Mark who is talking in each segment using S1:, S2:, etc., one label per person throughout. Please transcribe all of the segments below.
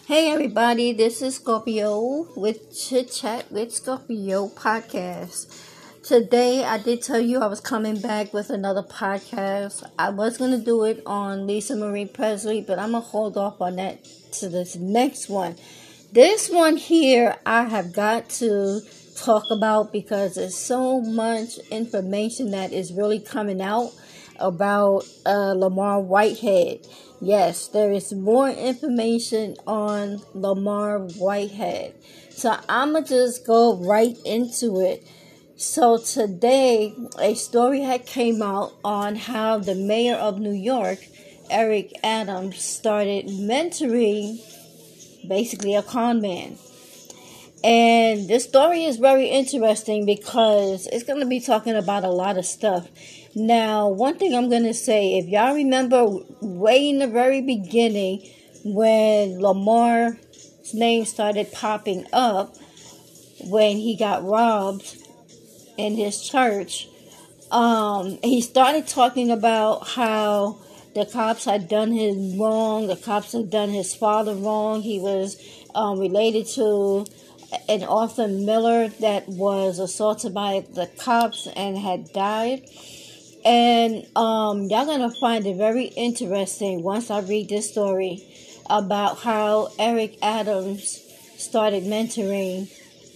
S1: Hey everybody, this is Scorpio with Chit Chat with Scorpio podcast. Today I did tell you I was coming back with another podcast. I was going to do it on Lisa Marie Presley, but I'm going to hold off on that to this next one. This one here I have got to talk about because there's so much information that is really coming out about Lamar Whitehead. Yes, there is more information on Lamar Whitehead. So I'm going to just go right into it. So today, a story had came out on how the mayor of New York, Eric Adams, started mentoring basically a con man. And this story is very interesting because it's going to be talking about a lot of stuff. Now, one thing I'm going to say, if y'all remember way in the very beginning when Lamar's name started popping up when he got robbed in his church, he started talking about how the cops had done him wrong, the cops had done his father wrong. He was related to an Arthur Miller that was assaulted by the cops and had died. And y'all gonna find it very interesting once I read this story about how Eric Adams started mentoring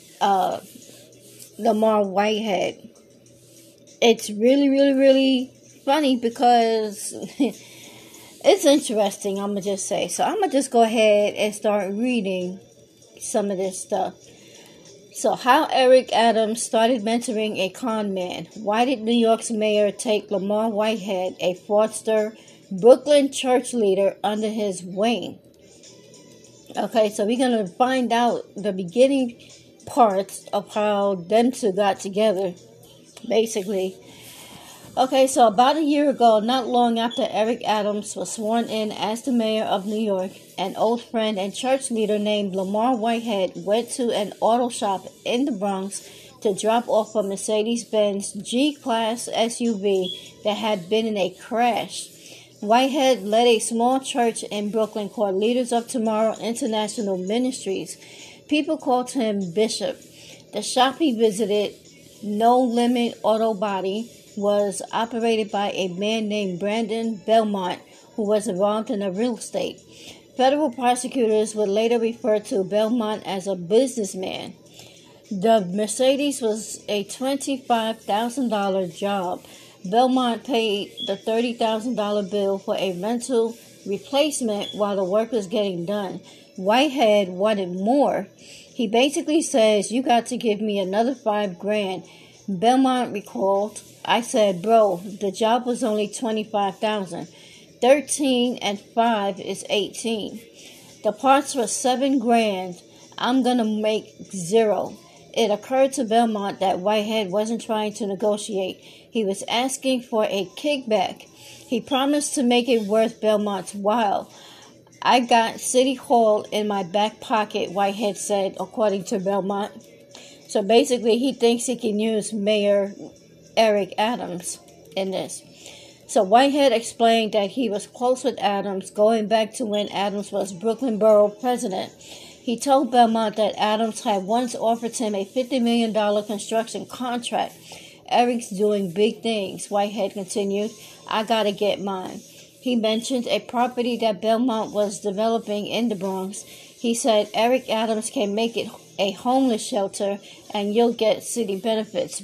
S1: Lamar Whitehead. It's really funny because it's interesting, I'm gonna just say. So I'm gonna just go ahead and start reading some of this stuff. So, how Eric Adams started mentoring a con man. Why did New York's mayor take Lamar Whitehead, a fraudster, Brooklyn church leader, under his wing? Okay, so we're going to find out the beginning parts of how them two got together, basically. Okay, so about a year ago, not long after Eric Adams was sworn in as the mayor of New York, an old friend and church leader named Lamar Whitehead went to an auto shop in the Bronx to drop off a Mercedes-Benz G-Class SUV that had been in a crash. Whitehead led a small church in Brooklyn called Leaders of Tomorrow International Ministries. People called him Bishop. The shop he visited, No Limit Auto Body, was operated by a man named Brandon Belmont, who was involved in real estate. Federal prosecutors would later refer to Belmont as a businessman. The Mercedes was a $25,000 job. Belmont paid the $30,000 bill for a rental replacement while the work was getting done. Whitehead wanted more. He basically says, "You got to give me another $5,000. Belmont recalled, "I said, bro, the job was only $25,000. 13 and 5 is 18. The parts were $7,000. I'm gonna make 0. It occurred to Belmont that Whitehead wasn't trying to negotiate. He was asking for a kickback. He promised to make it worth Belmont's while. I got City Hall in my back pocket," Whitehead said, according to Belmont. So basically, he thinks he can use Mayor Eric Adams in this. So Whitehead explained that he was close with Adams going back to when Adams was Brooklyn Borough president. He told Belmont that Adams had once offered him a $50 million construction contract. "Eric's doing big things," Whitehead continued. "I gotta get mine." He mentioned a property that Belmont was developing in the Bronx. He said, "Eric Adams can make it a homeless shelter and you'll get city benefits,"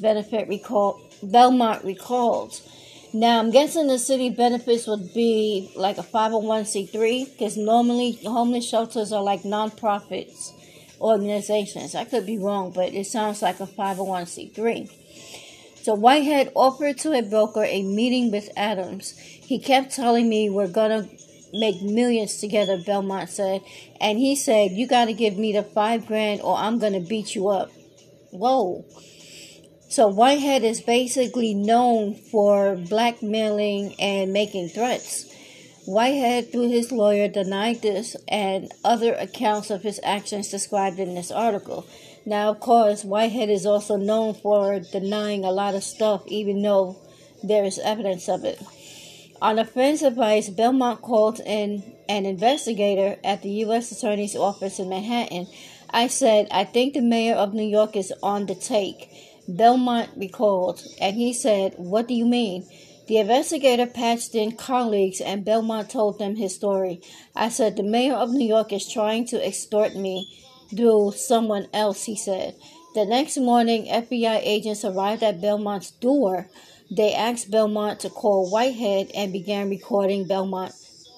S1: Belmont recalled. Now, I'm guessing the city benefits would be like a 501c3 because normally homeless shelters are like non-profits organizations. I could be wrong, but it sounds like a 501c3. So Whitehead offered to a broker a meeting with Adams. "He kept telling me we're going to make millions together," Belmont said. "And he said, you got to give me the $5,000 or I'm going to beat you up." Whoa. So Whitehead is basically known for blackmailing and making threats. Whitehead, through his lawyer, denied this and other accounts of his actions described in this article. Now, of course, Whitehead is also known for denying a lot of stuff, even though there is evidence of it. On a friend's advice, Belmont called in an investigator at the U.S. Attorney's Office in Manhattan. I said, I think the mayor of New York is on the take. Belmont recalled, and he said, what do you mean? The investigator patched in colleagues, and Belmont told them his story. I said, the mayor of New York is trying to extort me through someone else, he said. The next morning, FBI agents arrived at Belmont's door. They asked Belmont to call Whitehead and began recording. Belmont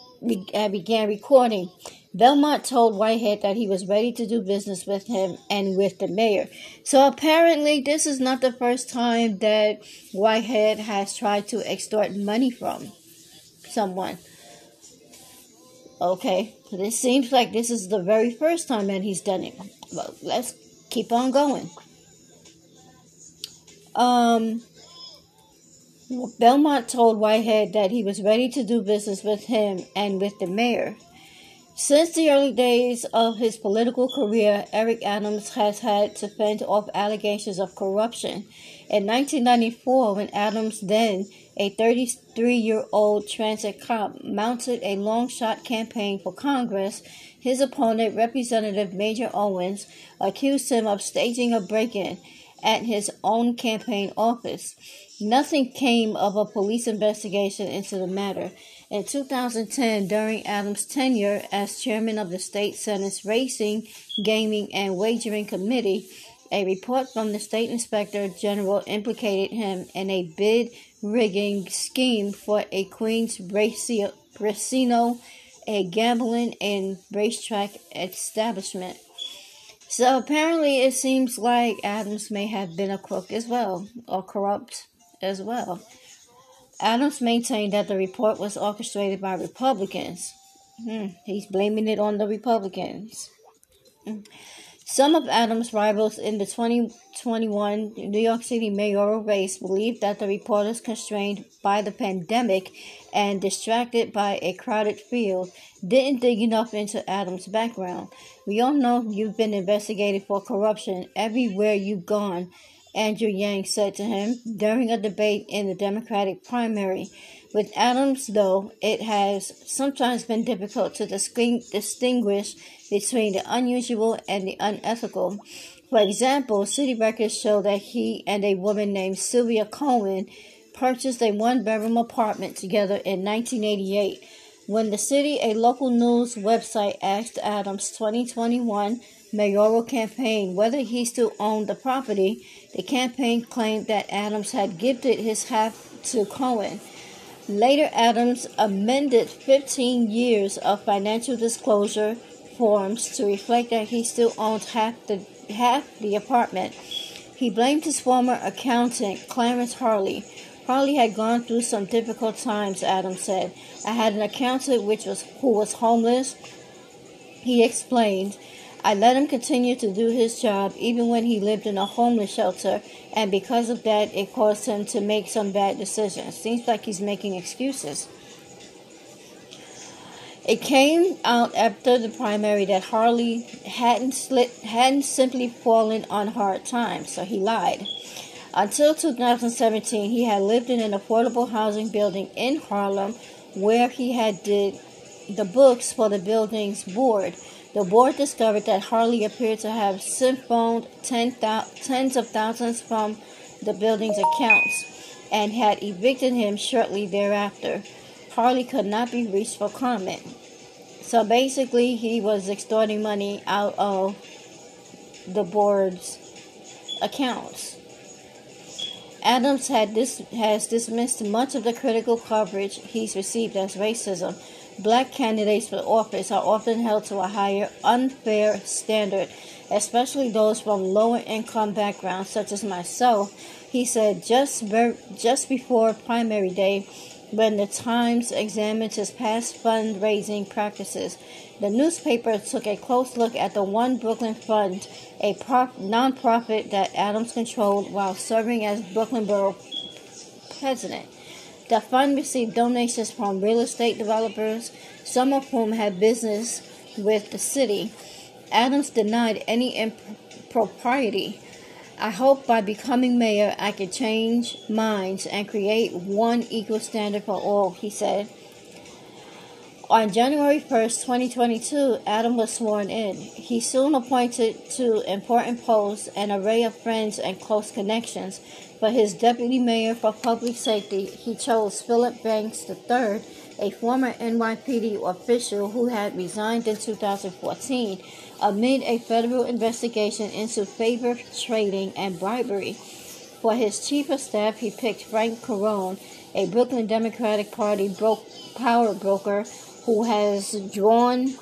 S1: told Whitehead that he was ready to do business with him and with the mayor. So apparently this is not the first time that Whitehead has tried to extort money from someone. Okay, this seems like this is the very first time that he's done it. Well, let's keep on going. Belmont told Whitehead that he was ready to do business with him and with the mayor. Since the early days of his political career, Eric Adams has had to fend off allegations of corruption. In 1994, when Adams, then a 33-year-old transit cop, mounted a long-shot campaign for Congress, his opponent, Representative Major Owens, accused him of staging a break-in at his own campaign office. Nothing came of a police investigation into the matter. In 2010, during Adams' tenure as chairman of the state Senate's Racing, Gaming, and Wagering Committee, a report from the state inspector general implicated him in a bid rigging scheme for a Queens casino, a gambling and racetrack establishment. So apparently it seems like Adams may have been a crook as well, or corrupt as well. Adams maintained that the report was orchestrated by Republicans. He's blaming it on the Republicans. Some of Adams' rivals in the 2021 New York City mayoral race believed that the reporters, constrained by the pandemic and distracted by a crowded field, didn't dig enough into Adams' background. We all know you've been investigated for corruption everywhere you've gone, Andrew Yang said to him during a debate in the Democratic primary. With Adams, though, it has sometimes been difficult to distinguish between the unusual and the unethical. For example, city records show that he and a woman named Sylvia Cohen purchased a one-bedroom apartment together in 1988. When the city, a local news website, asked Adams' 2021 mayoral campaign whether he still owned the property, the campaign claimed that Adams had gifted his half to Cohen. Later, Adams amended 15 years of financial disclosure forms to reflect that he still owned half the apartment. He blamed his former accountant, Clarence Harley. Harley had gone through some difficult times, Adams said. I had an accountant who was homeless, he explained. I let him continue to do his job even when he lived in a homeless shelter, and because of that, it caused him to make some bad decisions. Seems like he's making excuses. It came out after the primary that Harley hadn't simply fallen on hard times, so he lied. Until 2017, he had lived in an affordable housing building in Harlem where he had did the books for the building's board. The board discovered that Harley appeared to have siphoned tens of thousands from the building's accounts and had evicted him shortly thereafter. Harley could not be reached for comment. So basically, he was extorting money out of the board's accounts. Adams has dismissed much of the critical coverage he's received as racism. Black candidates for office are often held to a higher, unfair standard, especially those from lower income backgrounds such as myself, he said just before primary day when the Times examined his past fundraising practices. The newspaper took a close look at the One Brooklyn Fund, a nonprofit that Adams controlled while serving as Brooklyn Borough president. The fund received donations from real estate developers, some of whom had business with the city. Adams denied any impropriety. I hope by becoming mayor I can change minds and create one equal standard for all, he said. On January 1st, 2022, Adam was sworn in. He soon appointed to important posts an array of friends and close connections. For his deputy mayor for public safety, he chose Philip Banks III, a former NYPD official who had resigned in 2014 amid a federal investigation into favor trading and bribery. For his chief of staff, he picked Frank Carone, a Brooklyn Democratic Party power broker who has drawn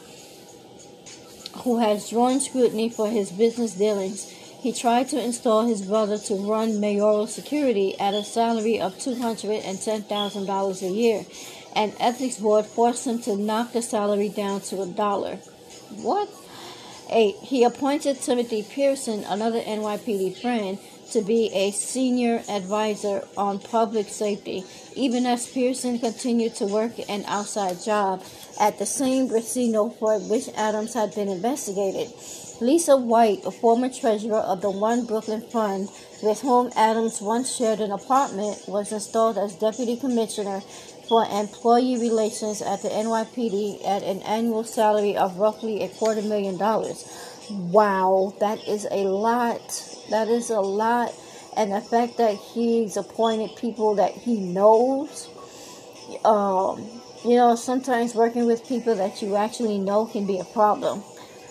S1: scrutiny for his business dealings. He tried to install his brother to run mayoral security at a salary of $210,000 a year. An ethics board forced him to knock the salary down to $1. What? 8. He appointed Timothy Pearson, another NYPD friend, to be a senior advisor on public safety, even as Pearson continued to work an outside job at the same casino for which Adams had been investigated. Lisa White, a former treasurer of the One Brooklyn Fund, with whom Adams once shared an apartment, was installed as deputy commissioner for employee relations at the NYPD at an annual salary of roughly $250,000. Wow, that is a lot. That is a lot. And the fact that he's appointed people that he knows, sometimes working with people that you actually know can be a problem.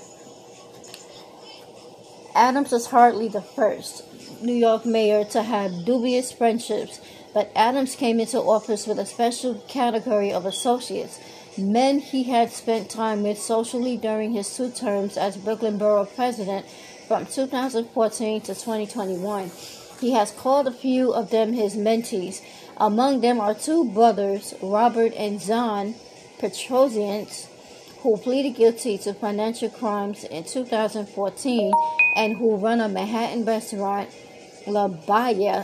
S1: Adams was hardly the first New York mayor to have dubious friendships, but Adams came into office with a special category of associates, men he had spent time with socially during his 2 terms as Brooklyn Borough President from 2014 to 2021. He has called a few of them his mentees. Among them are 2 brothers, Robert and John Petrosian, who pleaded guilty to financial crimes in 2014 and who run a Manhattan restaurant, La Baya,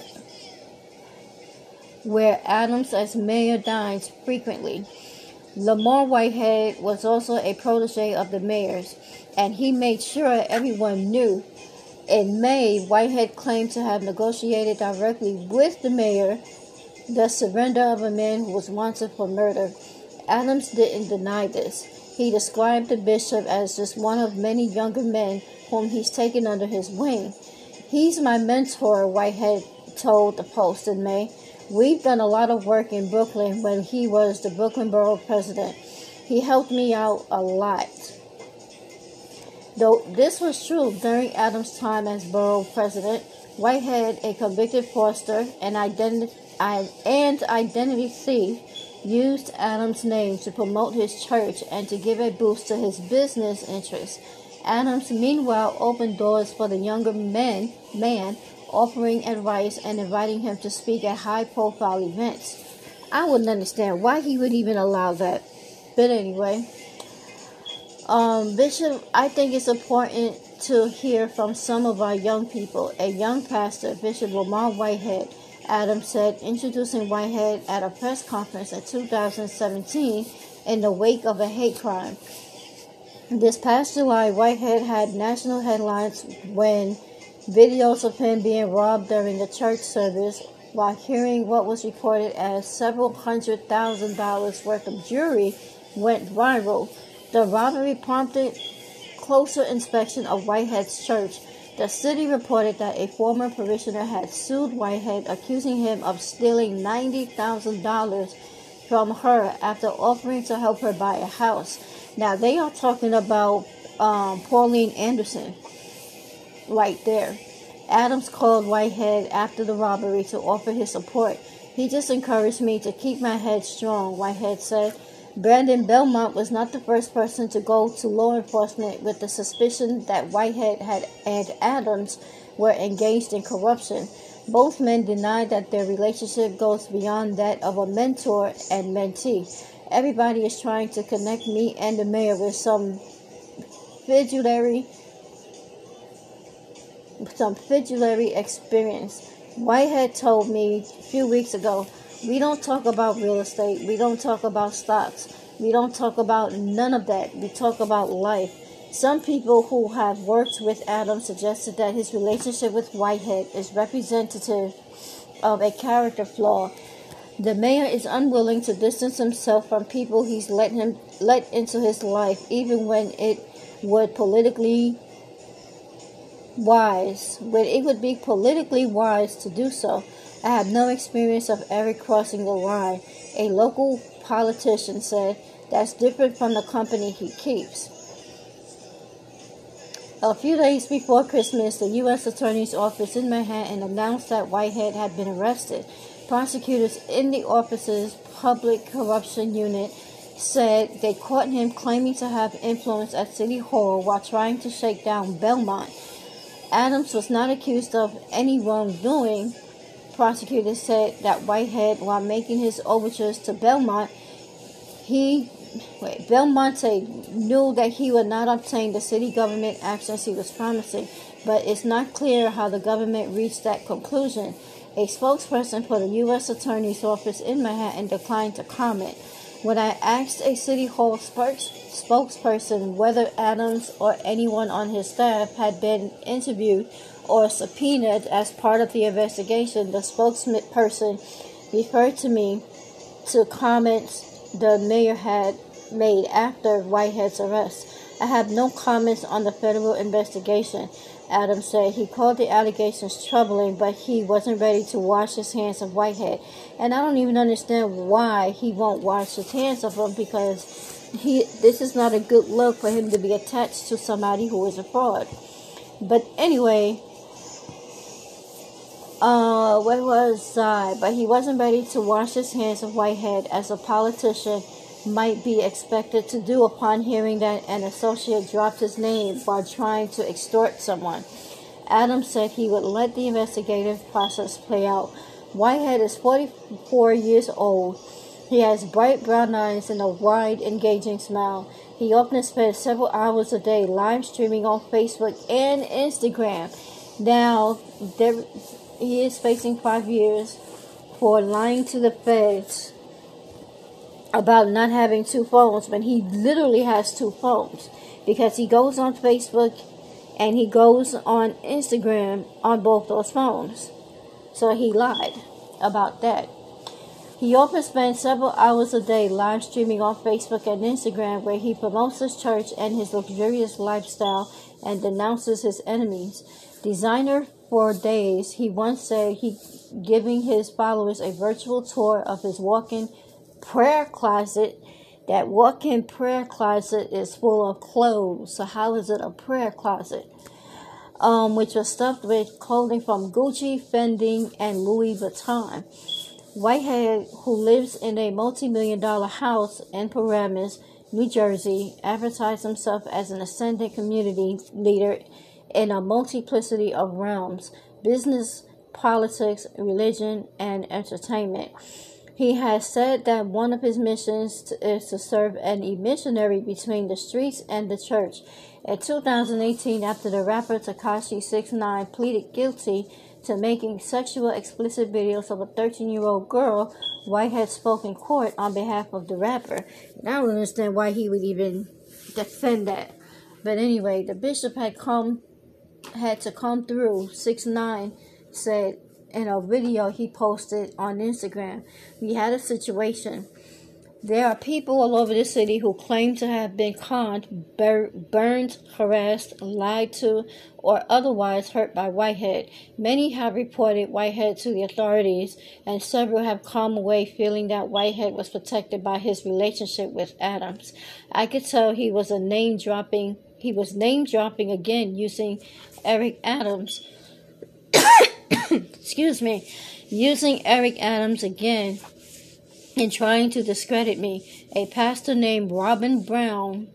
S1: where Adams as mayor dines frequently. Lamar Whitehead was also a protege of the mayor's, and he made sure everyone knew. In May, Whitehead claimed to have negotiated directly with the mayor the surrender of a man who was wanted for murder. Adams didn't deny this. He described the bishop as just one of many younger men whom he's taken under his wing. He's my mentor, Whitehead told the Post in May. We've done a lot of work in Brooklyn when he was the Brooklyn Borough President. He helped me out a lot. Though this was true during Adams' time as Borough President, Whitehead, a convicted fraudster and identity thief, used Adams' name to promote his church and to give a boost to his business interests. Adams, meanwhile, opened doors for the younger man, offering advice and inviting him to speak at high-profile events. I wouldn't understand why he would even allow that. But anyway, Bishop, I think it's important to hear from some of our young people. A young pastor, Bishop Lamar Whitehead, Adams said, introducing Whitehead at a press conference in 2017 in the wake of a hate crime. This past July, Whitehead had national headlines when videos of him being robbed during a church service, while hearing what was reported as several $100,000 worth of jewelry went viral. The robbery prompted closer inspection of Whitehead's church. The city reported that a former parishioner had sued Whitehead, accusing him of stealing $90,000 from her after offering to help her buy a house. Now, they are talking about Pauline Anderson right there. Adams called Whitehead after the robbery to offer his support. He just encouraged me to keep my head strong, Whitehead said. Brandon Belmont was not the first person to go to law enforcement with the suspicion that Whitehead and Adams were engaged in corruption. Both men denied that their relationship goes beyond that of a mentor and mentee. Everybody is trying to connect me and the mayor with some fiduciary experience. Whitehead told me a few weeks ago, we don't talk about real estate. We don't talk about stocks. We don't talk about none of that. We talk about life. Some people who have worked with Adams suggested that his relationship with Whitehead is representative of a character flaw. The mayor is unwilling to distance himself from people he's let into his life, even when it would be politically wise to do so. I have no experience of ever crossing the line, a local politician said. That's different from the company he keeps. A few days before Christmas, the U.S. Attorney's Office in Manhattan announced that Whitehead had been arrested. Prosecutors in the office's public corruption unit said they caught him claiming to have influence at City Hall while trying to shake down Belmont. Adams was not accused of any wrongdoing. Prosecutors said that Whitehead, while making his overtures to Belmonte knew that he would not obtain the city government actions he was promising, but it's not clear how the government reached that conclusion. A spokesperson for the U.S. Attorney's Office in Manhattan declined to comment. When I asked a City Hall spokesperson whether Adams or anyone on his staff had been interviewed or subpoenaed as part of the investigation, the spokesperson referred to me to comments the mayor had made after Whitehead's arrest. I have no comments on the federal investigation, Adams said. He called the allegations troubling, but he wasn't ready to wash his hands of Whitehead. And I don't even understand why he won't wash his hands of him, because this is not a good look for him to be attached to somebody who is a fraud. But anyway, where was I? But he wasn't ready to wash his hands of Whitehead, as a politician might be expected to do upon hearing that an associate dropped his name while trying to extort someone. Adams said he would let the investigative process play out. Whitehead is 44 years old. He has bright brown eyes and a wide, engaging smile. He often spends several hours a day live streaming on Facebook and Instagram. Now, he is facing 5 years for lying to the feds about not having two phones, when he literally has two phones, because he goes on Facebook and he goes on Instagram on both those phones. So he lied about that. He often spends several hours a day live streaming on Facebook and Instagram, where he promotes his church and his luxurious lifestyle and denounces his enemies. Designer for days, he once said he giving his followers a virtual tour of his walk-in prayer closet. That walk-in prayer closet is full of clothes. So how is it a prayer closet? Which was stuffed with clothing from Gucci, Fendi, and Louis Vuitton. Whitehead, who lives in a multi-million-dollar house in Paramus, New Jersey, advertised himself as an ascendant community leader in a multiplicity of realms: business, politics, religion, and entertainment. He has said that one of his missions is to serve as a missionary between the streets and the church. In 2018, after the rapper Tekashi 6ix9ine pleaded guilty to making sexual explicit videos of a 13-year-old girl, Whitehead spoke in court on behalf of the rapper. And I don't understand why he would even defend that. But anyway, the bishop had to come through. 6ix9ine said in a video he posted on Instagram, "We had a situation. There are people all over the city who claim to have been conned, burned, harassed, lied to, or otherwise hurt by Whitehead. Many have reported Whitehead to the authorities, and several have come away feeling that Whitehead was protected by his relationship with Adams. I could tell he was name dropping again, using Eric Adams." Using Eric Adams again and trying to discredit me. A pastor named Robin Brown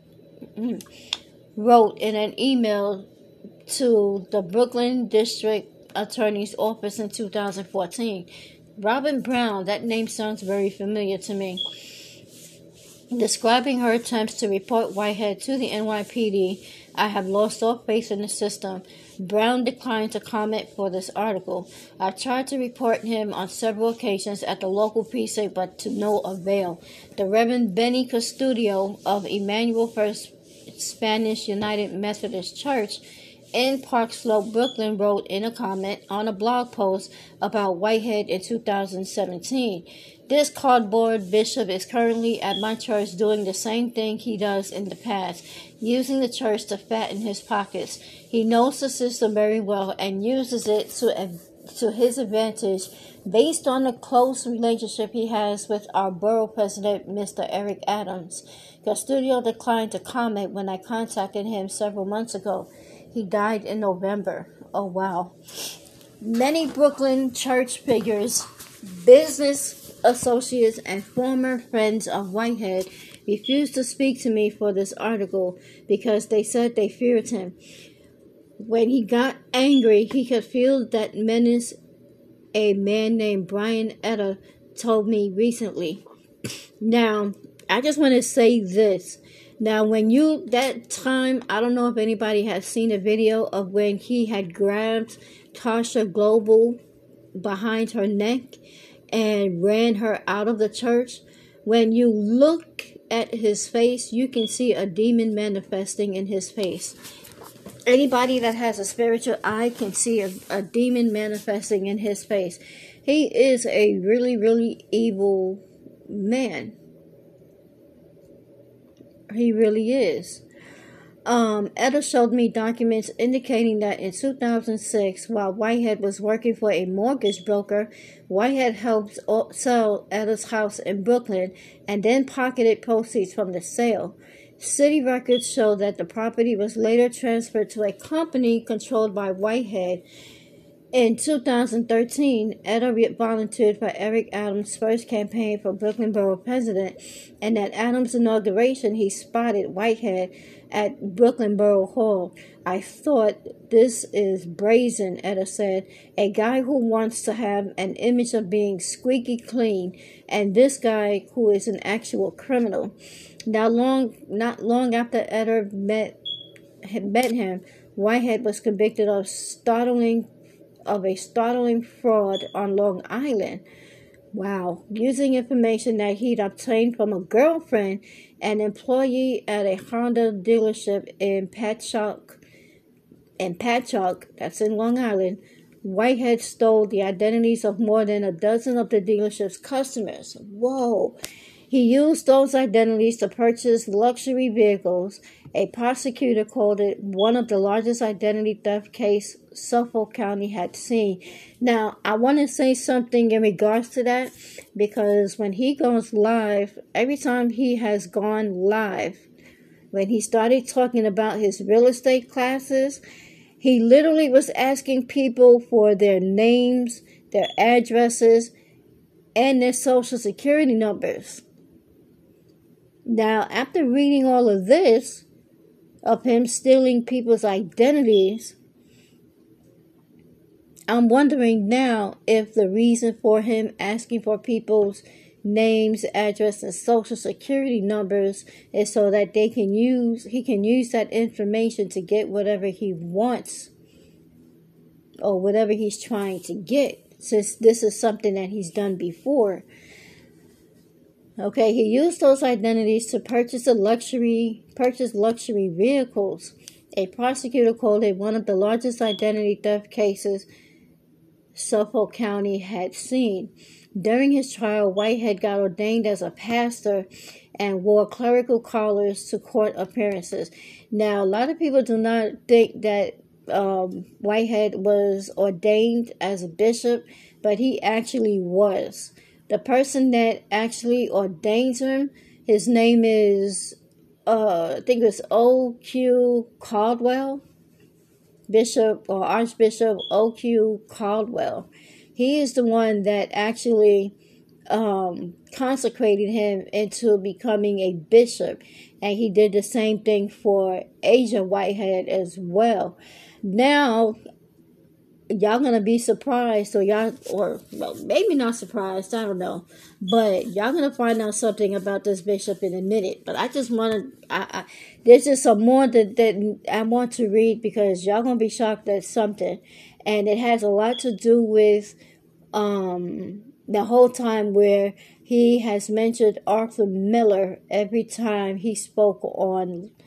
S1: wrote in an email to the Brooklyn District Attorney's Office in 2014. Robin Brown, that name sounds very familiar to me. Describing her attempts to report Whitehead to the NYPD, "I have lost all faith in the system." Brown declined to comment for this article. "I tried to report him on several occasions at the local precinct, but to no avail." The Reverend Benny Custodio of Emmanuel First Spanish United Methodist Church in Park Slope, Brooklyn, wrote in a comment on a blog post about Whitehead in 2017. This cardboard bishop is currently at my church doing the same thing he does in the past, using the church to fatten his pockets. He knows the system very well and uses it to his advantage based on the close relationship he has with our borough president, Mr. Eric Adams. Custodio declined to comment when I contacted him several months ago. He died in November. Oh, wow. Many Brooklyn church figures, business associates, and former friends of Whitehead refused to speak to me for this article because they said they feared him. When he got angry, he could feel that menace, a man named Brian Etta told me recently. Now, I just want to say this. Now, that time, I don't know if anybody has seen a video of when he had grabbed Tasha Global behind her neck and ran her out of the church. When you look at his face, you can see a demon manifesting in his face. Anybody that has a spiritual eye can see a demon manifesting in his face. He is a really, really evil man. He really is. Etta showed me documents indicating that in 2006, while Whitehead was working for a mortgage broker, Whitehead helped sell Etta's house in Brooklyn and then pocketed proceeds from the sale. City records show that the property was later transferred to a company controlled by Whitehead. In 2013, Etta volunteered for Eric Adams' first campaign for Brooklyn Borough President, and at Adams' inauguration, he spotted Whitehead at Brooklyn Borough Hall. I thought, this is brazen, Etta said. A guy who wants to have an image of being squeaky clean, and this guy who is an actual criminal. Not long after Etta met him, Whitehead was convicted of a startling fraud on Long Island. Wow. Using information that he'd obtained from a girlfriend, an employee at a Honda dealership in Patchogue, that's in Long Island, Whitehead stole the identities of more than a dozen of the dealership's customers. Whoa. He used those identities to purchase luxury vehicles. A prosecutor called it one of the largest identity theft cases Suffolk County had seen. Now, I want to say something in regards to that, because when he goes live, every time he has gone live, when he started talking about his real estate classes, he literally was asking people for their names, their addresses, and their social security numbers. Now, after reading all of this, of him stealing people's identities, I'm wondering now if the reason for him asking for people's names, address, and social security numbers is so that he can use that information to get whatever he wants or whatever he's trying to get, since this is something that he's done before. Okay, he used those identities to purchase luxury vehicles. A prosecutor called it one of the largest identity theft cases Suffolk County had seen. During his trial, Whitehead got ordained as a pastor and wore clerical collars to court appearances. Now, a lot of people do not think that Whitehead was ordained as a bishop, but he actually was. The person that actually ordains him, his name is, I think it's O.Q. Caldwell, Bishop or Archbishop O.Q. Caldwell. He is the one that actually consecrated him into becoming a bishop. And he did the same thing for Asia Whitehead as well. Now, y'all gonna be surprised, or maybe not surprised, I don't know, but y'all gonna find out something about this bishop in a minute. But I just want to, there's just some more that I want to read, because y'all gonna be shocked at something, and it has a lot to do with the whole time where he has mentioned Arthur Miller every time he spoke on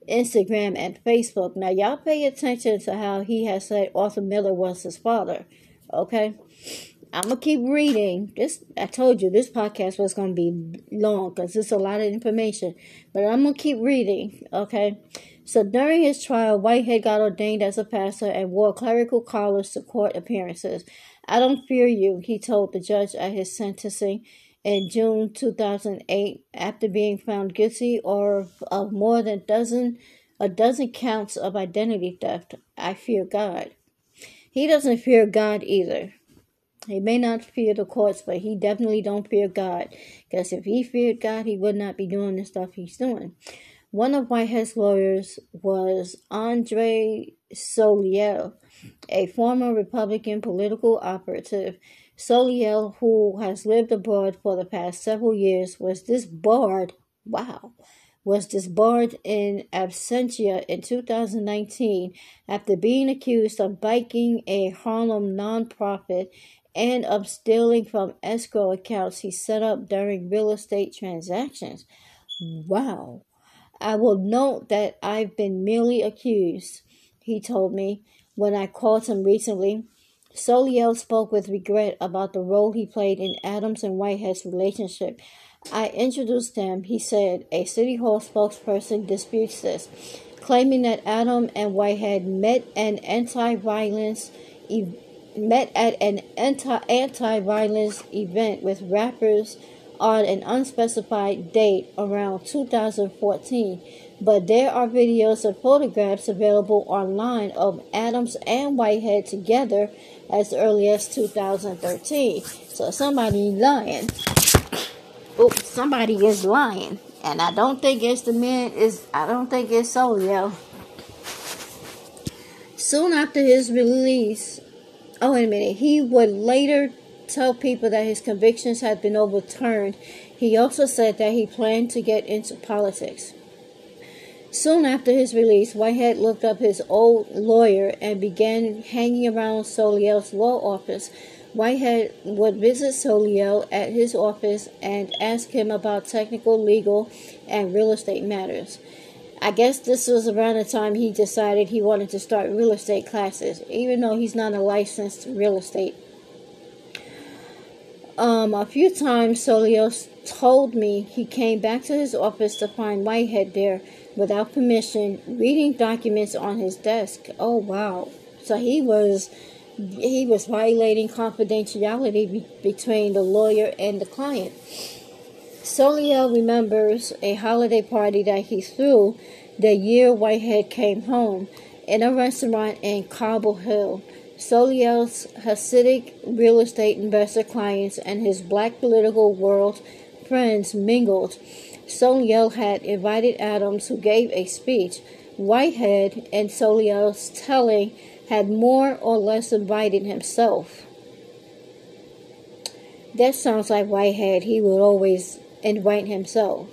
S1: Instagram, and Facebook. Now, y'all pay attention to how he has said Arthur Miller was his father. Okay? I'm going to keep reading. I told you this podcast was going to be long because it's a lot of information. But I'm going to keep reading. Okay? So during his trial, Whitehead got ordained as a pastor and wore clerical collars to court appearances. I don't fear you, he told the judge at his sentencing in June 2008 after being found guilty of more than a dozen counts of identity theft. I fear God. He doesn't fear God either. He may not fear the courts, but he definitely don't fear God. Because if he feared God, he would not be doing the stuff he's doing. One of Whitehead's lawyers was Andre Soliel, a former Republican political operative. Soliel, who has lived abroad for the past several years, was disbarred in absentia in 2019 after being accused of biking a Harlem nonprofit and of stealing from escrow accounts he set up during real estate transactions. Wow. I will note that I've been merely accused, he told me when I called him recently. Soliel spoke with regret about the role he played in Adams and Whitehead's relationship. I introduced them, he said. A City Hall spokesperson disputes this, claiming that Adam and Whitehead met at an anti-violence event with rappers on an unspecified date around 2014, but there are videos and photographs available online of Adams and Whitehead together as early as 2013. So somebody lying. Somebody is lying. And I don't think it's Soliel. Soon after his release, he would later tell people that his convictions had been overturned. He also said that he planned to get into politics. Soon after his release, Whitehead looked up his old lawyer and began hanging around Soliel's law office. Whitehead would visit Soliel at his office and ask him about technical, legal, and real estate matters. I guess this was around the time he decided he wanted to start real estate classes, even though he's not a licensed real estate. A few times Soliel told me he came back to his office to find Whitehead there without permission, reading documents on his desk. Oh wow. So he was violating confidentiality between the lawyer and the client. Soliel remembers a holiday party that he threw the year Whitehead came home in a restaurant in Cobble Hill. Soliel's Hasidic real estate investor clients and his black political world friends mingled. Soliel had invited Adams, who gave a speech. Whitehead, in Soliel's telling, had more or less invited himself. That sounds like Whitehead. He would always invite himself.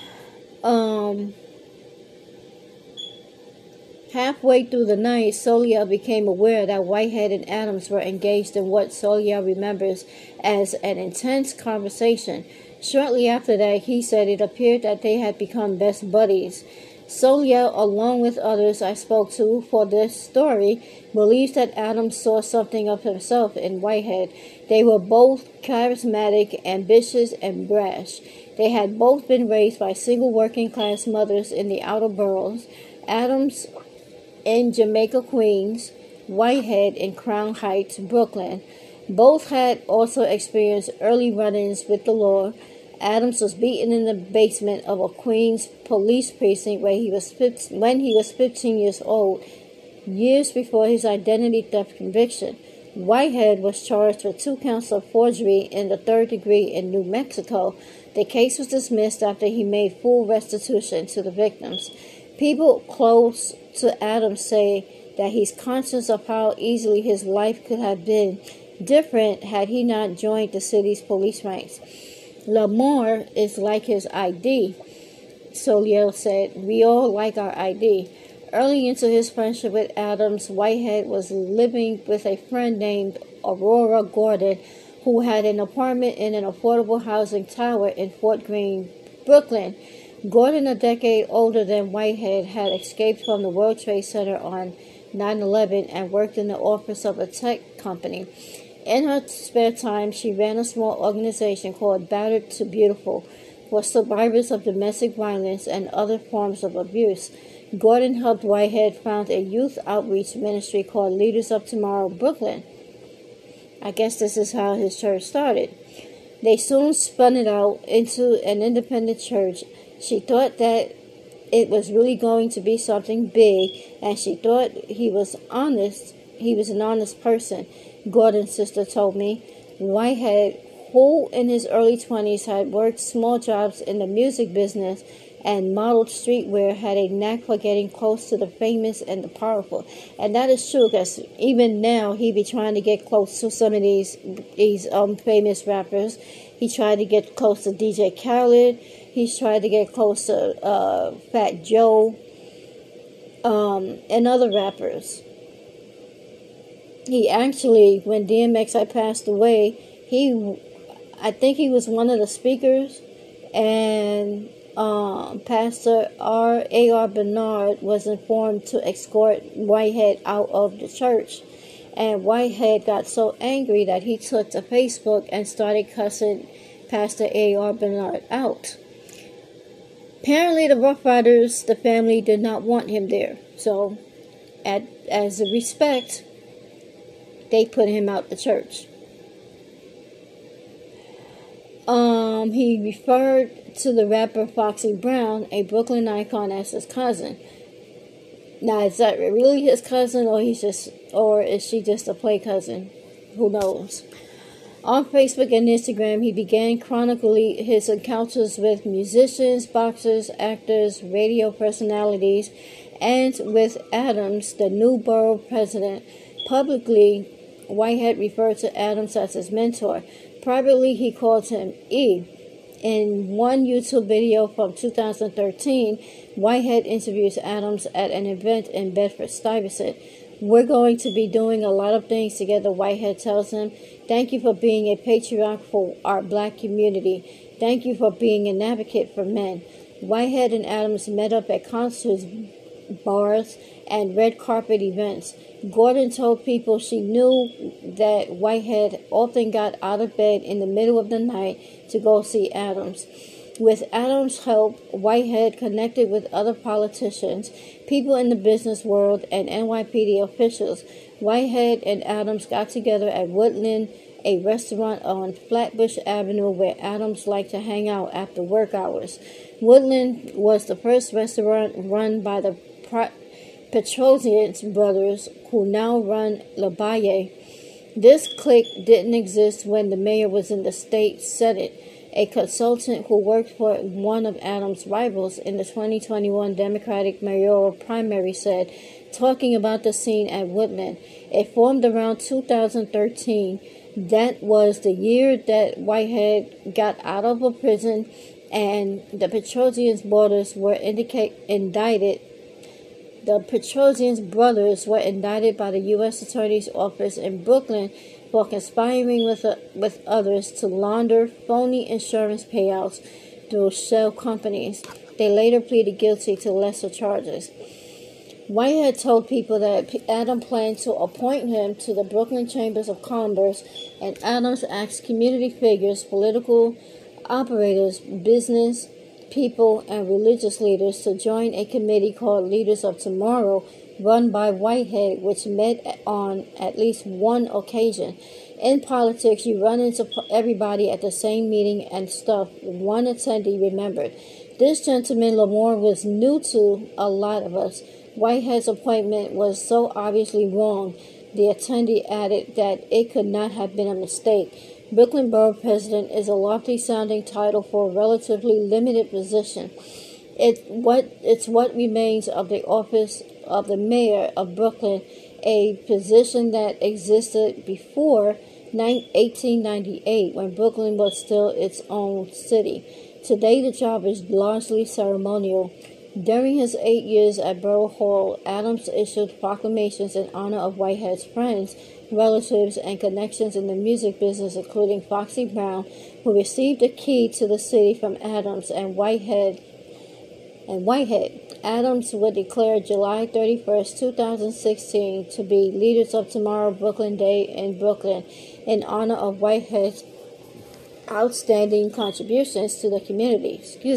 S1: Halfway through the night, Soliel became aware that Whitehead and Adams were engaged in what Soliel remembers as an intense conversation. Shortly after that, he said it appeared that they had become best buddies. Soliel, along with others I spoke to for this story, believes that Adams saw something of himself in Whitehead. They were both charismatic, ambitious, and brash. They had both been raised by single working-class mothers in the outer boroughs. Adams in Jamaica, Queens, Whitehead in Crown Heights, Brooklyn. Both had also experienced early run-ins with the law. Adams was beaten in the basement of a Queens police precinct when he was 15 years old, years before his identity theft conviction. Whitehead was charged with 2 counts of forgery in the 3rd degree in New Mexico. The case was dismissed after he made full restitution to the victims. People close to Adams say that he's conscious of how easily his life could have been different had he not joined the city's police ranks. Lamar is like his ID, Soliel said. We all like our ID. Early into his friendship with Adams, Whitehead was living with a friend named Aurora Gordon, who had an apartment in an affordable housing tower in Fort Greene, Brooklyn. Gordon, a decade older than Whitehead, had escaped from the World Trade Center on 9/11 and worked in the office of a tech company. In her spare time, she ran a small organization called Battered to Beautiful for survivors of domestic violence and other forms of abuse. Gordon helped Whitehead found a youth outreach ministry called Leaders of Tomorrow Brooklyn. I guess this is how his church started. They soon spun it out into an independent church. She thought that it was really going to be something big, and she thought he was honest. He was an honest person, Gordon's sister told me. Whitehead, who in his early 20s had worked small jobs in the music business and modeled streetwear, had a knack for getting close to the famous and the powerful. And that is true, because even now he be trying to get close to some of these famous rappers. He tried to get close to DJ Khaled. He's tried to get close to Fat Joe and other rappers. He actually, when DMX had passed away, I think he was one of the speakers, and Pastor A.R. Bernard was informed to escort Whitehead out of the church. And Whitehead got so angry that he took to Facebook and started cussing Pastor A.R. Bernard out. Apparently, the Rough Riders, the family, did not want him there. So, as a respect, they put him out the church. He referred to the rapper Foxy Brown, a Brooklyn icon, as his cousin. Now, is that really his cousin, or is she just a play cousin? Who knows? On Facebook and Instagram, he began chronicling his encounters with musicians, boxers, actors, radio personalities, and with Adams, the new borough president. Publicly, Whitehead referred to Adams as his mentor. Privately, he called him E. In one YouTube video from 2013, Whitehead interviews Adams at an event in Bedford-Stuyvesant. "We're going to be doing a lot of things together," Whitehead tells him. "Thank you for being a patriarch for our black community. Thank you for being an advocate for men." Whitehead and Adams met up at concerts, bars, and red carpet events. Gordon told people she knew that Whitehead often got out of bed in the middle of the night to go see Adams. With Adams' help, Whitehead connected with other politicians, people in the business world, and NYPD officials. Whitehead and Adams got together at Woodland, a restaurant on Flatbush Avenue where Adams liked to hang out after work hours. Woodland was the first restaurant run by the Petrosian brothers, who now run La Baye. This clique didn't exist when the mayor was in the state senate. A consultant who worked for one of Adams' rivals in the 2021 Democratic mayoral primary said, talking about the scene at Woodland, "It formed around 2013. That was the year that Whitehead got out of a prison, and the Petrosian brothers were indicted. The Petrosian brothers were indicted by the U.S. Attorney's Office in Brooklyn for conspiring with others to launder phony insurance payouts through shell companies. They later pleaded guilty to lesser charges." Whitehead told people that Adams planned to appoint him to the Brooklyn Chambers of Commerce, and Adams asked community figures, political operators, business people, and religious leaders to join a committee called Leaders of Tomorrow, run by Whitehead, which met on at least one occasion. In politics, you run into everybody at the same meeting and stuff, one attendee remembered. This gentleman, Lamore, was new to a lot of us. Whitehead's appointment was so obviously wrong, the attendee added, that it could not have been a mistake. Brooklyn Borough President is a lofty-sounding title for a relatively limited position. It's what remains of the office of the mayor of Brooklyn, a position that existed before 1898, when Brooklyn was still its own city. Today, the job is largely ceremonial. During his 8 years at Borough Hall, Adams issued proclamations in honor of Whitehead's friends, relatives, and connections in the music business, including Foxy Brown, who received a key to the city from Adams, and Whitehead and Whitehead. Adams would declare July 31st, 2016 to be Leaders of Tomorrow Brooklyn Day in Brooklyn in honor of Whitehead's outstanding contributions to the community.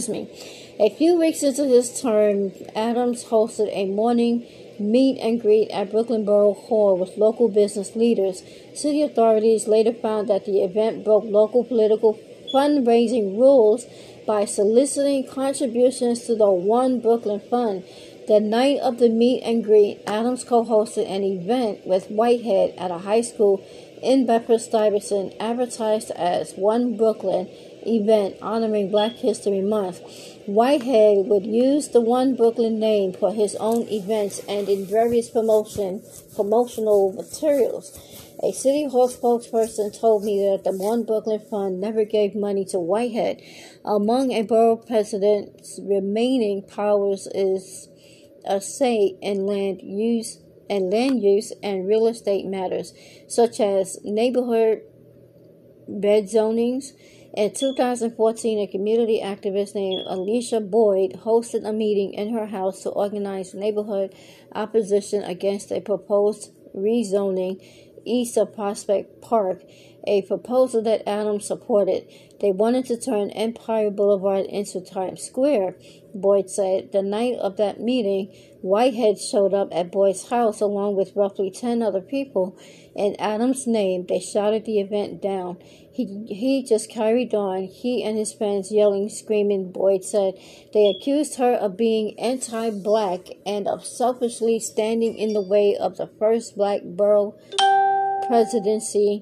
S1: A few weeks into his term, Adams hosted a morning meet and greet at Brooklyn Borough Hall with local business leaders. City authorities later found that the event broke local political fundraising rules by soliciting contributions to the One Brooklyn Fund. The night of the meet and greet, Adams co-hosted an event with Whitehead at a high school in Bedford-Stuyvesant, advertised as One Brooklyn event honoring Black History Month. Whitehead would use the One Brooklyn name for his own events and in various promotional materials. A City Hall spokesperson told me that the One Brooklyn Fund never gave money to Whitehead. Among a borough president's remaining powers is a say in land use and real estate matters, such as neighborhood bed zonings. In 2014, a community activist named Alicia Boyd hosted a meeting in her house to organize neighborhood opposition against a proposed rezoning east of Prospect Park, a proposal that Adams supported. They wanted to turn Empire Boulevard into Times Square, Boyd said. The night of that meeting, Whitehead showed up at Boyd's house along with roughly 10 other people. In Adams' name, they shouted the event down. He just carried on, he and his friends yelling, screaming, Boyd said. They accused her of being anti-black and of selfishly standing in the way of the first black borough presidency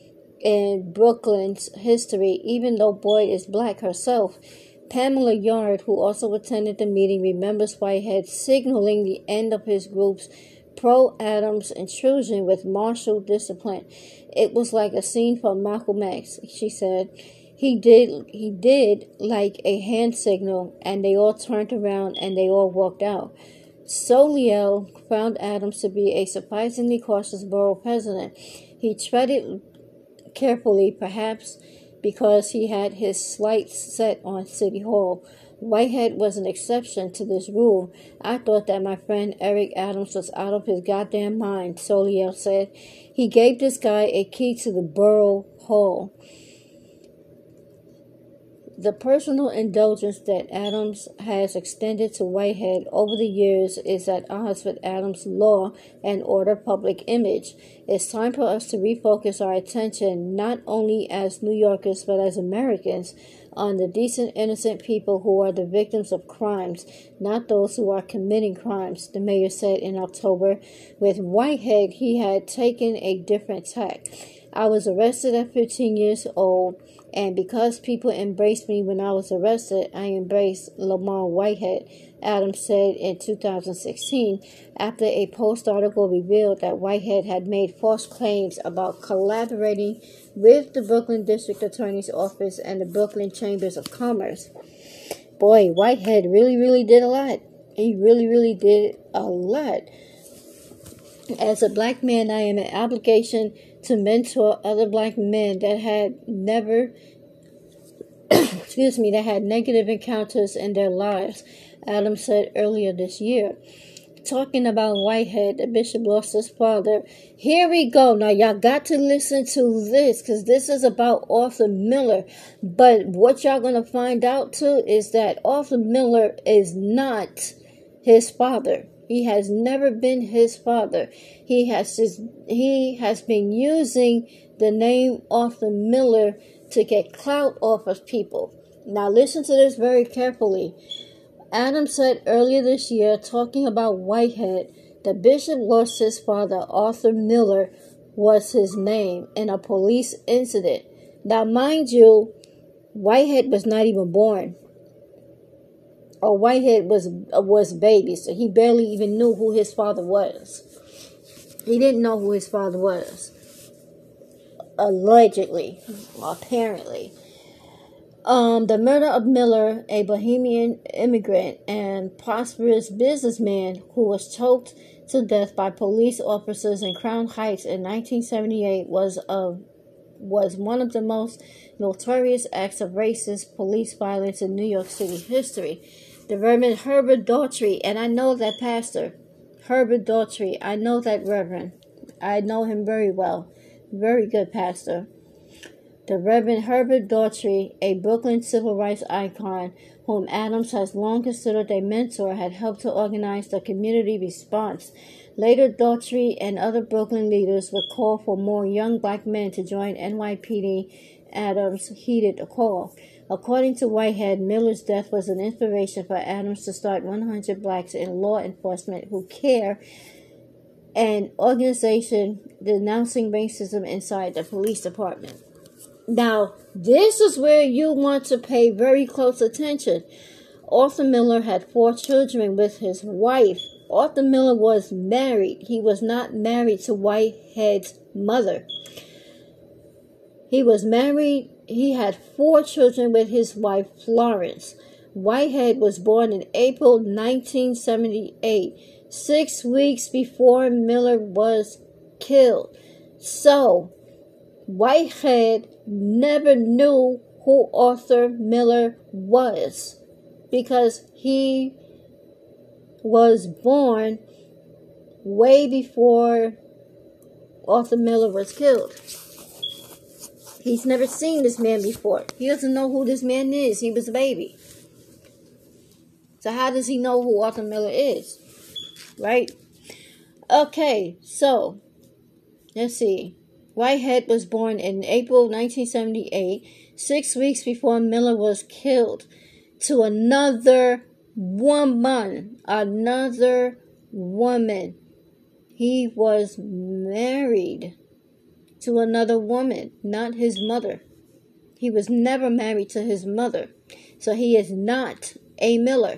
S1: in Brooklyn's history, even though Boyd is black herself. Pamela Yard, who also attended the meeting, remembers Whitehead signaling the end of his group's pro-Adams intrusion with martial discipline. It was like a scene from Malcolm X, she said. He did like a hand signal, and they all turned around and they all walked out. Soliel found Adams to be a surprisingly cautious borough president. He treaded carefully, perhaps because he had his sights set on City Hall. Whitehead was an exception to this rule. I thought that my friend Eric Adams was out of his goddamn mind, Soliel said. He gave this guy a key to the borough hall. The personal indulgence that Adams has extended to Whitehead over the years is at odds with Adams' law and order public image. It's time for us to refocus our attention, not only as New Yorkers but as Americans, on the decent, innocent people who are the victims of crimes, not those who are committing crimes, the mayor said in October. With Whitehead, he had taken a different tack. I was arrested at 15 years old, and because people embraced me when I was arrested, I embraced Lamar Whitehead, Adams said in 2016, after a Post article revealed that Whitehead had made false claims about collaborating with the Brooklyn District Attorney's Office and the Brooklyn Chambers of Commerce. Boy, Whitehead really did a lot. He really did a lot. As a black man, I am an obligation to mentor other black men that had that had negative encounters in their lives, Adams said earlier this year. Talking about Whitehead, the bishop lost his father. Here we go. Now, y'all got to listen to this, because this is about Arthur Miller. But what y'all going to find out, too, is that Arthur Miller is not his father. He has never been his father. He has been using the name Arthur Miller to get clout off of people. Now listen to this very carefully. Adams said earlier this year, talking about Whitehead, the bishop lost his father. Arthur Miller was his name in a police incident. Now mind you, Whitehead was not even born. Or Whitehead was baby, so he barely even knew who his father was. He didn't know who his father was. Allegedly, apparently. The murder of Miller, a Bohemian immigrant and prosperous businessman who was choked to death by police officers in Crown Heights in 1978, was one of the most notorious acts of racist police violence in New York City history. The Reverend Herbert Daughtry, and I know that pastor, Herbert Daughtry. I know that reverend. I know him very well. Very good pastor. The Reverend Herbert Daughtry, a Brooklyn civil rights icon whom Adams has long considered a mentor, had helped to organize the community response. Later, Daughtry and other Brooklyn leaders would call for more young black men to join NYPD. Adams heeded the call. According to Whitehead, Miller's death was an inspiration for Adams to start 100 Blacks in Law Enforcement Who Care, an organization denouncing racism inside the police department. Now, this is where you want to pay very close attention. Arthur Miller had 4 children with his wife. Arthur Miller was married. He was not married to Whitehead's mother. He was married. He had 4 children with his wife, Florence. Whitehead was born in April 1978, 6 weeks before Miller was killed. So, Whitehead never knew who Arthur Miller was because he was born way before Arthur Miller was killed. He's never seen this man before. He doesn't know who this man is. He was a baby. So how does he know who Arthur Miller is? Right? Okay, so let's see. Whitehead was born in April 1978, 6 weeks before Miller was killed, to another woman. He was married to another woman, not his mother. He was never married to his mother. So he is not a Miller.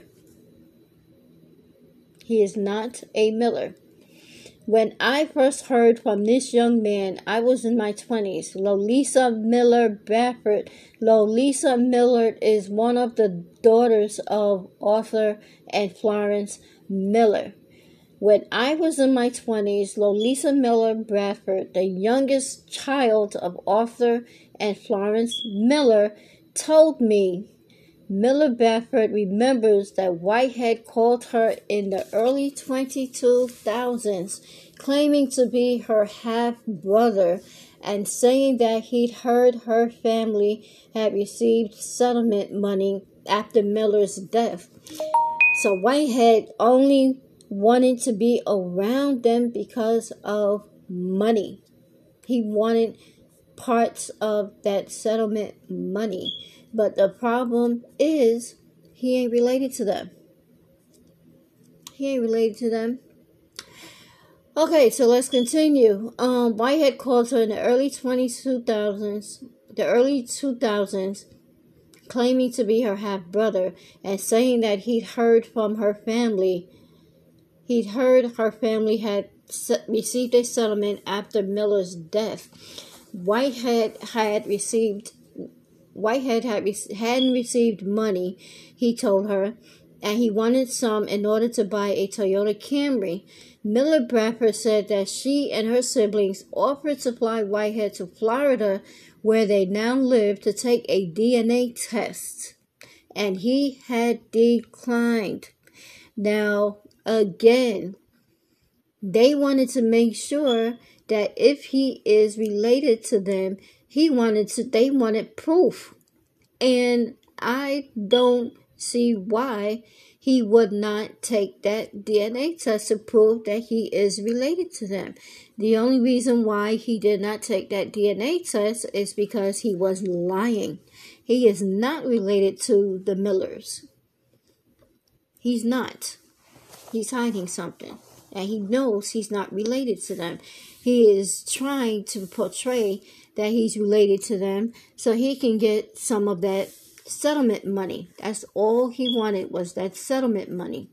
S1: He is not a Miller. When I first heard from this young man, I was in my 20s. Lolisa Miller Bradford. Lolisa Miller is one of the daughters of Arthur and Florence Miller. When I was in my 20s, Lolisa Miller Bradford, the youngest child of Arthur and Florence Miller, told me Miller Bradford remembers that Whitehead called her in the early 2000s, claiming to be her half-brother and saying that he'd heard her family had received settlement money after Miller's death. So Whitehead only wanted to be around them because of money. He wanted parts of that settlement money. But the problem is, he ain't related to them. Okay, so let's continue. Whitehead called her in the early 2000s, claiming to be her half-brother and saying that he'd heard from her family. He'd heard her family had received a settlement after Miller's death. Whitehead hadn't received money, he told her, and he wanted some in order to buy a Toyota Camry. Miller Bradford said that she and her siblings offered to fly Whitehead to Florida, where they now live, to take a DNA test, and he had declined. Now, again, they wanted to make sure that if he is related to them, they wanted proof. And I don't see why he would not take that DNA test to prove that he is related to them. The only reason why he did not take that DNA test is because he was lying. He is not related to the Millers. He's not. He's hiding something. And he knows he's not related to them. He is trying to portray that he's related to them so he can get some of that settlement money. That's all he wanted, was that settlement money.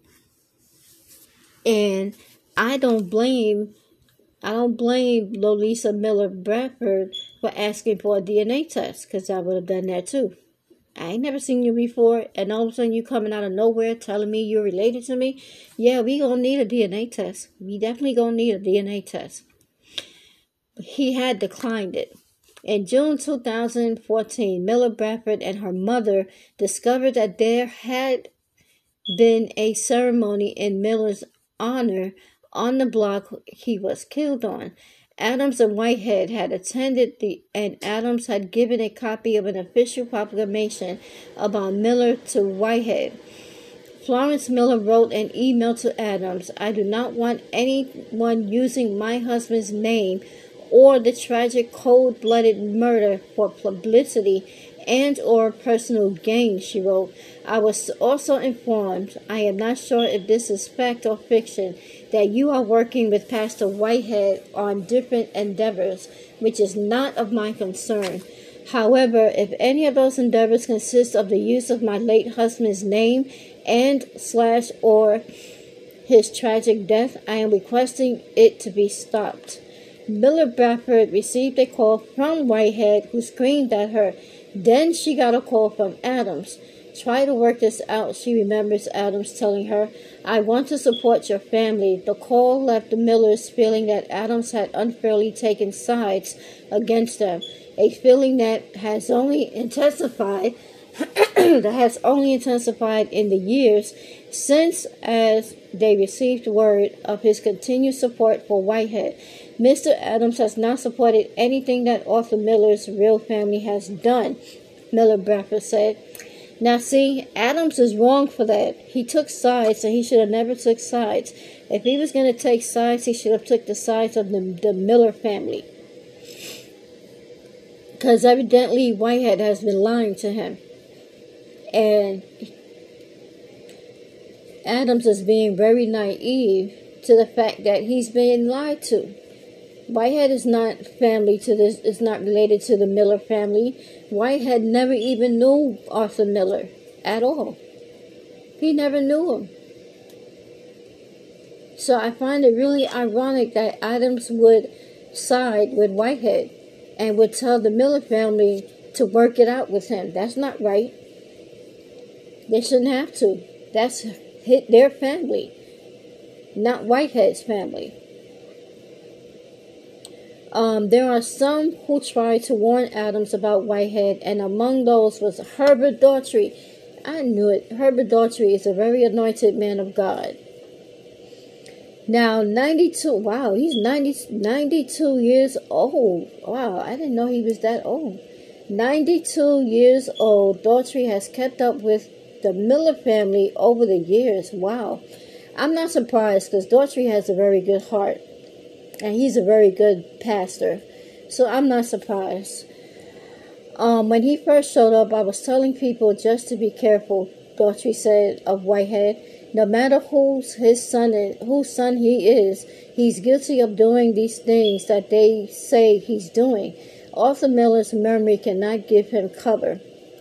S1: And I don't blame Lolisa Miller Bradford for asking for a DNA test, because I would have done that too. I ain't never seen you before, and all of a sudden you coming out of nowhere telling me you're related to me. Yeah, we gonna need a DNA test. We definitely gonna need a DNA test. But he had declined it. In June 2014, Miller Bradford and her mother discovered that there had been a ceremony in Miller's honor on the block he was killed on. Adams and Whitehead had attended and Adams had given a copy of an official proclamation about Miller to Whitehead. Florence Miller wrote an email to Adams, "I do not want anyone using my husband's name or the tragic cold-blooded murder for publicity and or personal gain," she wrote. "I was also informed, I am not sure if this is fact or fiction, that you are working with Pastor Whitehead on different endeavors, which is not of my concern. However, if any of those endeavors consist of the use of my late husband's name and / or his tragic death, I am requesting it to be stopped." Miller Bradford received a call from Whitehead, who screamed at her. Then she got a call from Adams. "Try to work this out," she remembers Adams telling her. "I want to support your family." The call left the Millers feeling that Adams had unfairly taken sides against them, a feeling that has only intensified in the years since, as they received word of his continued support for Whitehead. "Mr. Adams has not supported anything that Arthur Miller's real family has done," Miller Bradford said. Now see, Adams is wrong for that. He took sides, and he should have never took sides. If he was going to take sides, he should have took the sides of the Miller family. Because evidently Whitehead has been lying to him. And Adams is being very naive to the fact that he's being lied to. Whitehead is not family to this, is not related to the Miller family. Whitehead never even knew Arthur Miller at all. He never knew him. So I find it really ironic that Adams would side with Whitehead and would tell the Miller family to work it out with him. That's not right. They shouldn't have to. That's their family, not Whitehead's family. There are some who tried to warn Adams about Whitehead, and among those was Herbert Daughtry. I knew it. Herbert Daughtry is a very anointed man of God. Now, 92. Wow, he's 92 years old. Wow, I didn't know he was that old. 92 years old. Daughtry has kept up with the Miller family over the years. Wow. I'm not surprised because Daughtry has a very good heart. And he's a very good pastor. So I'm not surprised. When he first showed up, I was telling people just to be careful, Daughtry said of Whitehead. No matter whose son he is, he's guilty of doing these things that they say he's doing. Arthur Miller's memory cannot give him cover.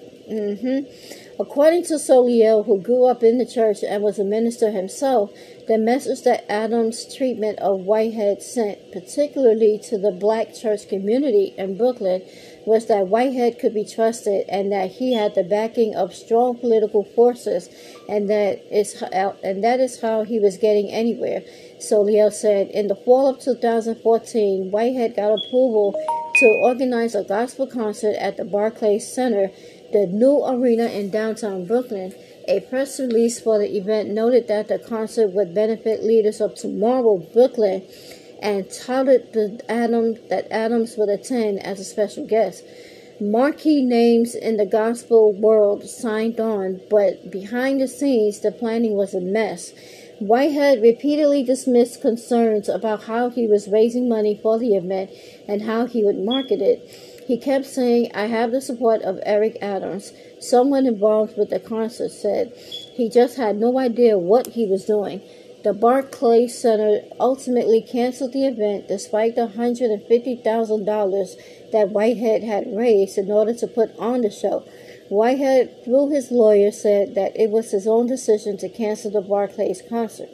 S1: According to Soliel, who grew up in the church and was a minister himself, the message that Adams' treatment of Whitehead sent, particularly to the black church community in Brooklyn, was that Whitehead could be trusted and that he had the backing of strong political forces, and that is how he was getting anywhere. Soliel said, in the fall of 2014, Whitehead got approval to organize a gospel concert at the Barclays Center, the new arena in downtown Brooklyn. A press release for the event noted that the concert would benefit leaders of tomorrow Brooklyn and touted that Adams would attend as a special guest. Marquee names in the gospel world signed on, but behind the scenes, the planning was a mess. Whitehead repeatedly dismissed concerns about how he was raising money for the event and how he would market it. He kept saying, "I have the support of Eric Adams." Someone involved with the concert said he just had no idea what he was doing. The Barclays Center ultimately canceled the event despite the $150,000 that Whitehead had raised in order to put on the show. Whitehead, through his lawyer, said that it was his own decision to cancel the Barclays concert.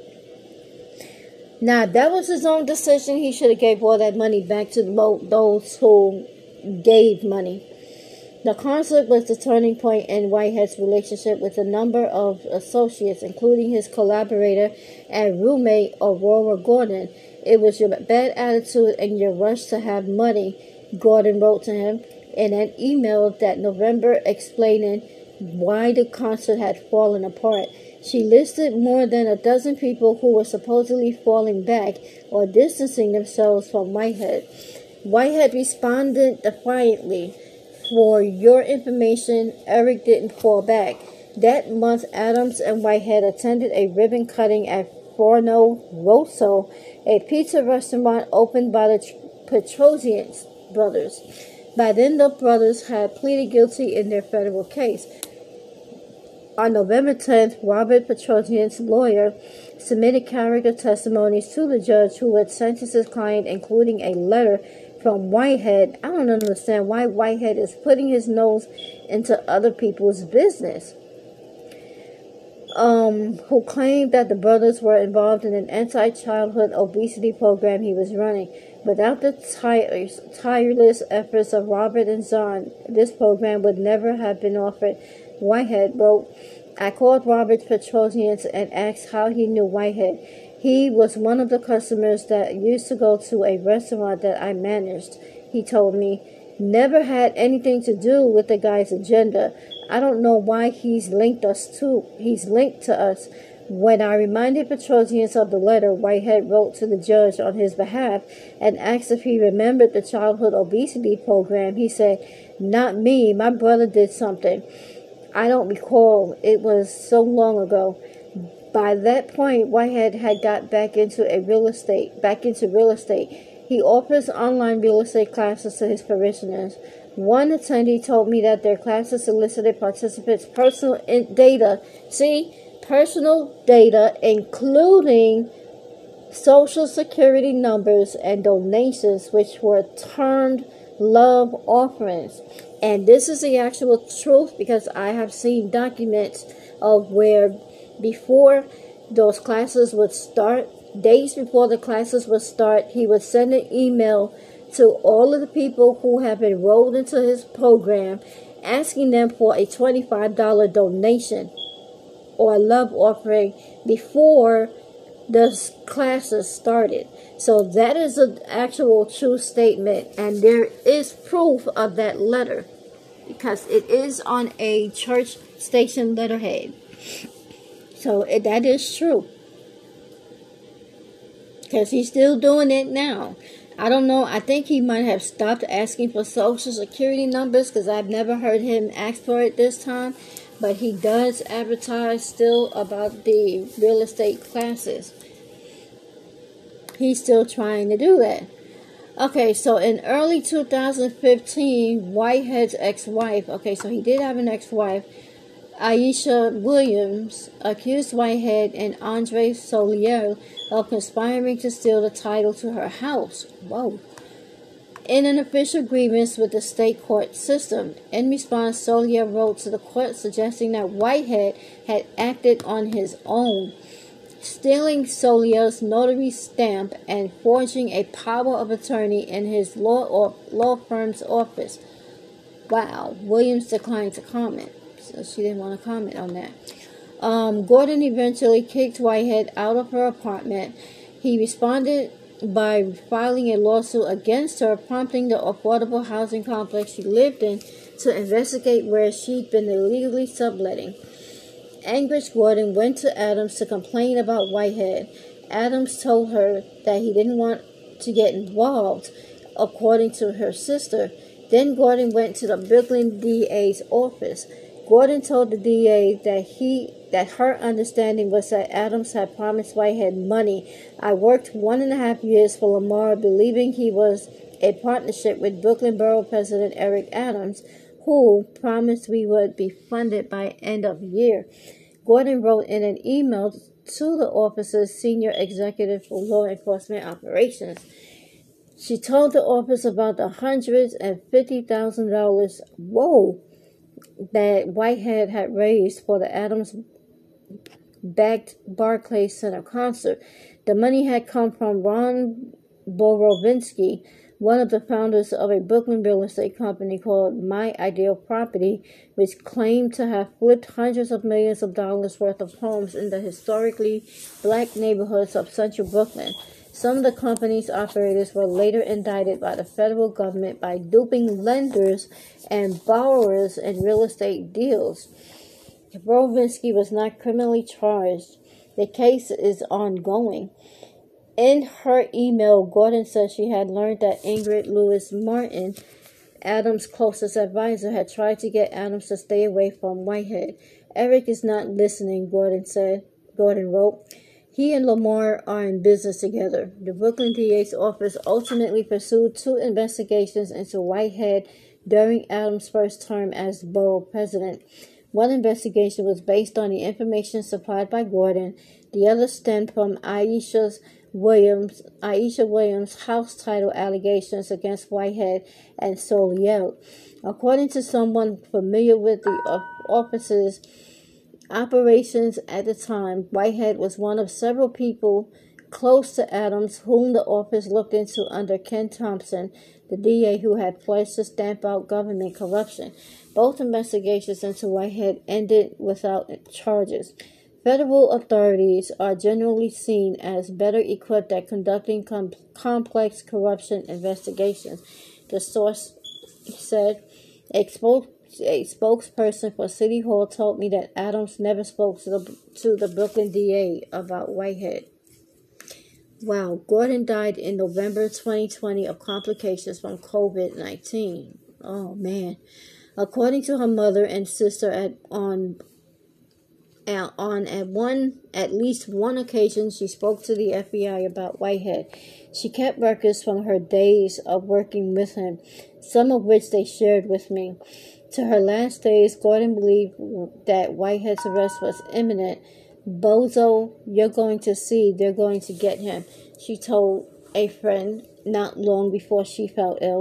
S1: Now, if that was his own decision, he should have gave all that money back to those who gave money. The concert was the turning point in Whitehead's relationship with a number of associates, including his collaborator and roommate Aurora Gordon. "It was your bad attitude and your rush to have money," Gordon wrote to him in an email that November, explaining why the concert had fallen apart. She listed more than a dozen people who were supposedly falling back or distancing themselves from Whitehead. Whitehead responded defiantly, "For your information, Eric didn't fall back." That month, Adams and Whitehead attended a ribbon cutting at Forno Rosso, a pizza restaurant opened by the Petrosian brothers. By then, the brothers had pleaded guilty in their federal case. On November 10th, Robert Petrosian's lawyer submitted character testimonies to the judge who would sentence his client, including a letter from Whitehead. I don't understand why Whitehead is putting his nose into other people's business. Who claimed that the brothers were involved in an anti-childhood obesity program he was running. Without the tireless efforts of Robert and John, this program would never have been offered. Whitehead wrote, "I called Robert Petrosian and asked how he knew Whitehead. He was one of the customers that used to go to a restaurant that I managed. He told me, never had anything to do with the guy's agenda. I don't know why he's linked to us." When I reminded Petrosian of the letter Whitehead wrote to the judge on his behalf and asked if he remembered the childhood obesity program, he said, "Not me. My brother did something. I don't recall. It was so long ago." By that point, Whitehead had got back into real estate. He offers online real estate classes to his parishioners. One attendee told me that their classes solicited participants' personal data. See? Personal data, including social security numbers and donations, which were termed love offerings. And this is the actual truth, because I have seen documents of where before those classes would start, days before the classes would start, he would send an email to all of the people who have enrolled into his program, asking them for a $25 donation or a love offering before the classes started. So that is an actual true statement, and there is proof of that letter because it is on a church station letterhead. So that is true, because he's still doing it now. I don't know. I think he might have stopped asking for social security numbers, because I've never heard him ask for it this time. But he does advertise still about the real estate classes. He's still trying to do that. Okay, so in early 2015, Whitehead's ex-wife, so he did have an ex-wife, Aisha Williams, accused Whitehead and Andre Solier of conspiring to steal the title to her house. Whoa. In an official grievance with the state court system. In response, Solier wrote to the court suggesting that Whitehead had acted on his own, stealing Solier's notary stamp and forging a power of attorney in his law firm's office. Wow. Williams declined to comment, so she didn't want to comment on that. Gordon eventually kicked Whitehead out of her apartment. He responded by filing a lawsuit against her, prompting the affordable housing complex she lived in to investigate where she'd been illegally subletting. Anguished, Gordon went to Adams to complain about Whitehead. Adams told her that he didn't want to get involved, according to her sister. Then Gordon went to the Brooklyn DA's office. Gordon told the DA that her understanding was that Adams had promised Whitehead money. "I worked 1.5 years for Lamar, believing he was a partnership with Brooklyn Borough President Eric Adams, who promised we would be funded by end of year," Gordon wrote in an email to the office's senior executive for law enforcement operations. She told the office about the $150,000 that Whitehead had raised for the Adams-backed Barclays Center concert. The money had come from Ron Borovinsky, one of the founders of a Brooklyn real estate company called My Ideal Property, which claimed to have flipped hundreds of millions of dollars worth of homes in the historically black neighborhoods of central Brooklyn. Some of the company's operators were later indicted by the federal government by duping lenders and borrowers in real estate deals. Borowinsky was not criminally charged. The case is ongoing. In her email, Gordon said she had learned that Ingrid Lewis Martin, Adams' closest advisor, had tried to get Adams to stay away from Whitehead. Eric is not listening, Gordon wrote. He and Lamar are in business together. The Brooklyn DA's office ultimately pursued 2 investigations into Whitehead during Adams' first term as borough president. One investigation was based on the information supplied by Gordon. The other stemmed from Aisha Williams' house title allegations against Whitehead and Soliel. According to someone familiar with the office's operations at the time, Whitehead was one of several people close to Adams whom the office looked into under Ken Thompson, the DA who had pledged to stamp out government corruption. Both investigations into Whitehead ended without charges. Federal authorities are generally seen as better equipped at conducting complex corruption investigations, the source said. A spokesperson for City Hall told me that Adams never spoke to the Brooklyn DA about Whitehead. Wow, Gordon died in November 2020 of complications from COVID-19. Oh, man. According to her mother and sister, at least one occasion, she spoke to the FBI about Whitehead. She kept records from her days of working with him, some of which they shared with me. To her last days, Gordon believed that Whitehead's arrest was imminent. Bozo, you're going to see, they're going to get him, she told a friend not long before she fell ill.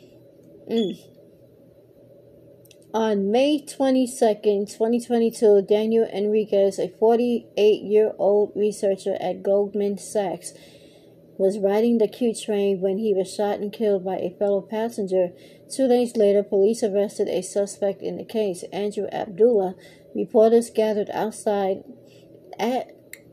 S1: On May 22nd, 2022, Daniel Enriquez, a 48-year-old researcher at Goldman Sachs, was riding the Q train when he was shot and killed by a fellow passenger. 2 days later, police arrested a suspect in the case, Andrew Abdullah. Reporters gathered outside an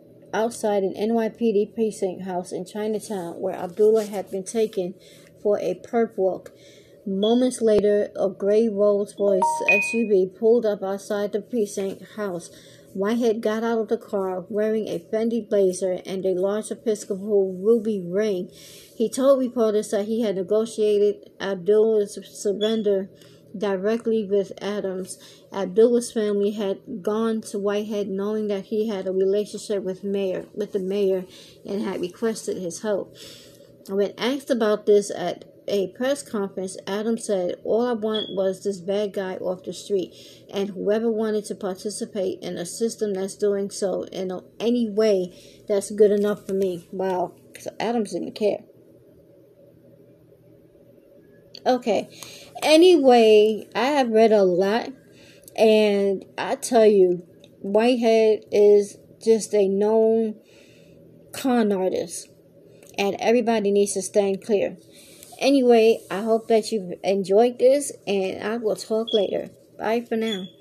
S1: NYPD precinct house in Chinatown, where Abdullah had been taken for a perp walk. Moments later, a gray Rolls-Royce SUV pulled up outside the precinct house. Whitehead got out of the car wearing a Fendi blazer and a large Episcopal ruby ring. He told reporters that he had negotiated Abdullah's surrender directly with Adams. Abdullah's family had gone to Whitehead knowing that he had a relationship with the mayor and had requested his help. When asked about this at a press conference, Adams said, "All I want was this bad guy off the street, and whoever wanted to participate in a system that's doing so in any way that's good enough for me." Wow, so Adams didn't care. Okay, anyway, I have read a lot, and I tell you, Whitehead is just a known con artist, and everybody needs to stand clear. Anyway, I hope that you've enjoyed this, and I will talk later. Bye for now.